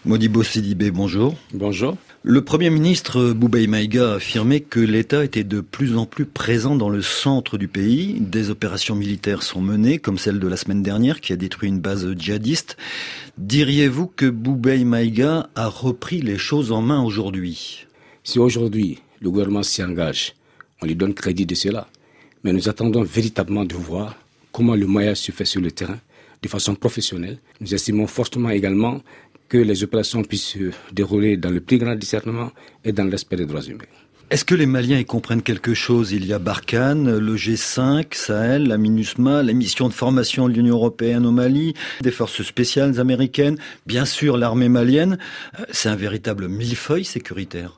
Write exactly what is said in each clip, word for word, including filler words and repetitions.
Modibo Sidibé, bonjour. Bonjour. Le Premier ministre Boubaye Maïga a affirmé que l'État était de plus en plus présent dans le centre du pays. Des opérations militaires sont menées, comme celle de la semaine dernière qui a détruit une base djihadiste. Diriez-vous que Boubaye Maïga a repris les choses en main aujourd'hui ? Si aujourd'hui le gouvernement s'y engage, on lui donne crédit de cela. Mais nous attendons véritablement de voir comment le maillage se fait sur le terrain de façon professionnelle. Nous estimons fortement également que les opérations puissent se dérouler dans le plus grand discernement et dans le respect des droits humains. Est-ce que les Maliens y comprennent quelque chose ? Il y a Barkhane, le G cinq, Sahel, la MINUSMA, les missions de formation de l'Union européenne au Mali, des forces spéciales américaines, bien sûr l'armée malienne. C'est un véritable millefeuille sécuritaire.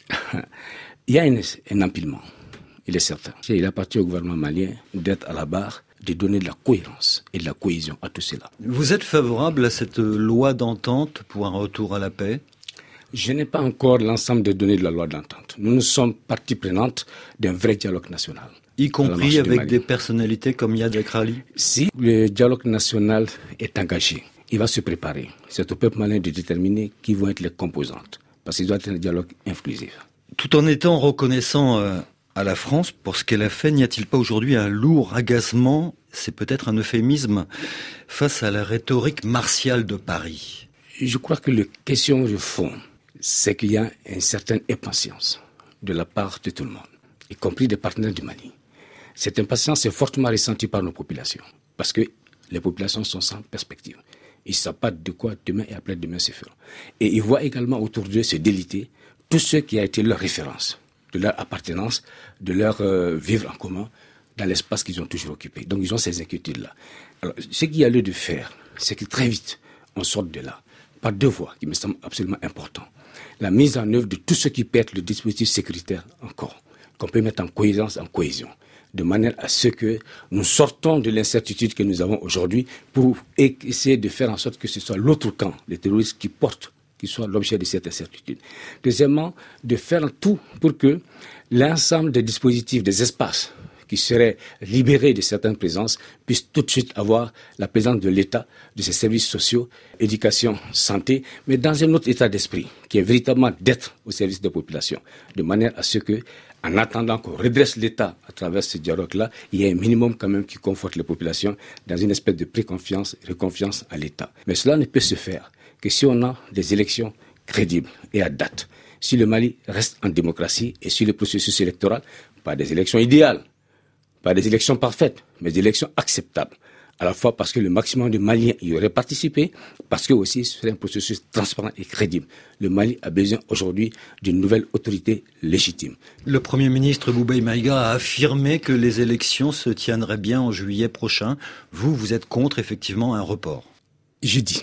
Il y a une, un empilement, il est certain. Il appartient au gouvernement malien d'être à la barre, de donner de la cohérence et de la cohésion à tout cela. Vous êtes favorable à cette loi d'entente pour un retour à la paix ? Je n'ai pas encore l'ensemble des données de la loi d'entente. Nous nous sommes partie prenante d'un vrai dialogue national. Y compris avec des personnalités comme Yad Akrali ? Si le dialogue national est engagé, il va se préparer. C'est au peuple malien de déterminer qui vont être les composantes. Parce qu'il doit être un dialogue inclusif. Tout en étant reconnaissant euh, à la France pour ce qu'elle a fait, n'y a-t-il pas aujourd'hui un lourd agacement, c'est peut-être un euphémisme, face à la rhétorique martiale de Paris ? Je crois que la question de fond, c'est qu'il y a une certaine impatience de la part de tout le monde, y compris des partenaires du Mali. Cette impatience est fortement ressentie par nos populations, parce que les populations sont sans perspective. Ils ne savent pas de quoi demain et après-demain se fera. Et ils voient également autour d'eux se déliter tout ce qui a été leur référence, de leur appartenance, de leur euh, vivre en commun dans l'espace qu'ils ont toujours occupé. Donc ils ont ces inquiétudes-là. Alors ce qu'il y a lieu de faire, c'est que très vite, on sorte de là, par deux voies qui me semblent absolument importantes. La mise en œuvre de tout ce qui peut être le dispositif sécuritaire encore, qu'on peut mettre en cohérence, en cohésion, de manière à ce que nous sortons de l'incertitude que nous avons aujourd'hui pour essayer de faire en sorte que ce soit l'autre camp, les terroristes qui portent, qui soient l'objet de cette incertitude. Deuxièmement, de faire tout pour que l'ensemble des dispositifs, des espaces qui seraient libérés de certaines présences puissent tout de suite avoir la présence de l'État, de ses services sociaux, éducation, santé, mais dans un autre état d'esprit, qui est véritablement d'être au service des populations, de manière à ce que, en attendant qu'on redresse l'État à travers ce dialogue-là, il y a un minimum quand même qui conforte les populations dans une espèce de préconfiance et de confiance à l'État. Mais cela ne peut se faire que si on a des élections crédibles et à date. Si le Mali reste en démocratie et si le processus électoral, pas des élections idéales, pas des élections parfaites, mais des élections acceptables. À la fois parce que le maximum de Maliens y auraient participé, parce que aussi ce serait un processus transparent et crédible. Le Mali a besoin aujourd'hui d'une nouvelle autorité légitime. Le Premier ministre Boubaye Maïga a affirmé que les élections se tiendraient bien en juillet prochain. Vous, vous êtes contre effectivement un report. Je dis,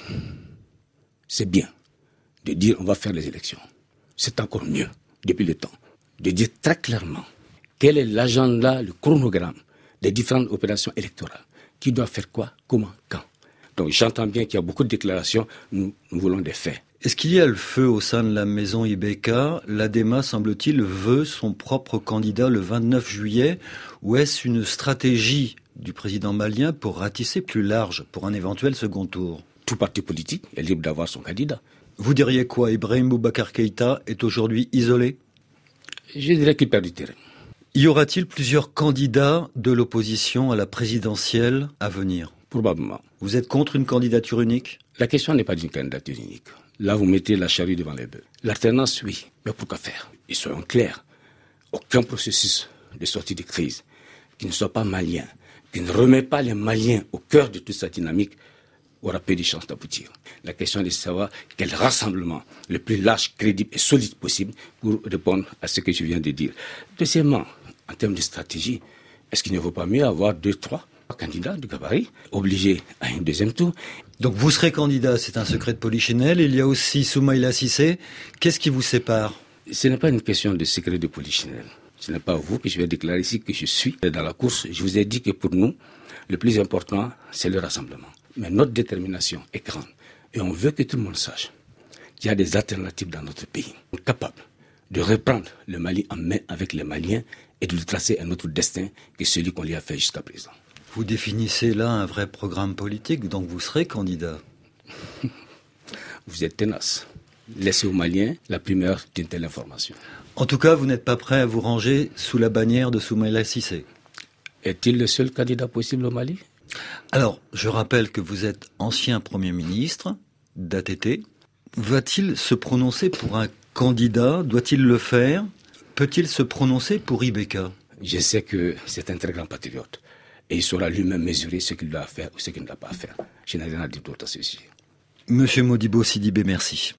c'est bien de dire on va faire les élections. C'est encore mieux, depuis le temps, de dire très clairement quel est l'agenda, le chronogramme des différentes opérations électorales. Qui doit faire quoi, comment, quand. Donc j'entends bien qu'il y a beaucoup de déclarations, nous, nous voulons des faits. Est-ce qu'il y a le feu au sein de la maison Ibeka ? L'A D E M A, semble-t-il, veut son propre candidat le vingt-neuf juillet. Ou est-ce une stratégie du président malien pour ratisser plus large pour un éventuel second tour ? Tout parti politique est libre d'avoir son candidat. Vous diriez quoi ? Ibrahim Boubacar Keïta est aujourd'hui isolé ? Je dirais qu'il perd du terrain. Y aura-t-il plusieurs candidats de l'opposition à la présidentielle à venir ? Probablement. Vous êtes contre une candidature unique ? La question n'est pas d'une candidature unique. Là, vous mettez la charrue devant les bœufs. L'alternance, oui, mais pourquoi faire ? Et soyons clairs, aucun processus de sortie de crise qui ne soit pas malien, qui ne remet pas les Maliens au cœur de toute sa dynamique, aura peu de chances d'aboutir. La question est de savoir quel rassemblement le plus large, crédible et solide possible pour répondre à ce que je viens de dire. Deuxièmement, en termes de stratégie, est-ce qu'il ne vaut pas mieux avoir deux, trois candidats de gabarit, obligés à un deuxième tour ? Donc vous serez candidat, c'est un secret de polichinelle. Il y a aussi Soumaïla Cissé. Qu'est-ce qui vous sépare ? Ce n'est pas une question de secret de polichinelle. Ce n'est pas vous que je vais déclarer ici que je suis dans la course. Je vous ai dit que pour nous, le plus important, c'est le rassemblement. Mais notre détermination est grande. Et on veut que tout le monde sache qu'il y a des alternatives dans notre pays. On est capable de reprendre le Mali en main avec les Maliens et de lui tracer un autre destin que celui qu'on lui a fait jusqu'à présent. Vous définissez là un vrai programme politique, donc vous serez candidat. vous êtes tenace. Laissez aux Maliens la primeur d'une telle information. En tout cas, vous n'êtes pas prêt à vous ranger sous la bannière de Soumaïla Cissé. Est-il le seul candidat possible au Mali? Alors, je rappelle que vous êtes ancien Premier ministre d'A T T. Va-t-il se prononcer pour un candidat? Doit-il le faire? Peut-il se prononcer pour Ibeka? Je sais que c'est un très grand patriote. Et il saura lui-même mesurer ce qu'il doit faire ou ce qu'il ne doit pas faire. Je n'ai rien à dire d'autre à ce sujet. Monsieur Modibo Sidibé, merci.